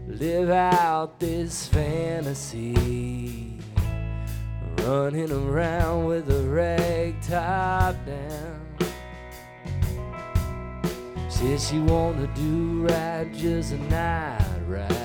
live out this fantasy, running around with a rag top down. Said she wanna do right, just a night ride.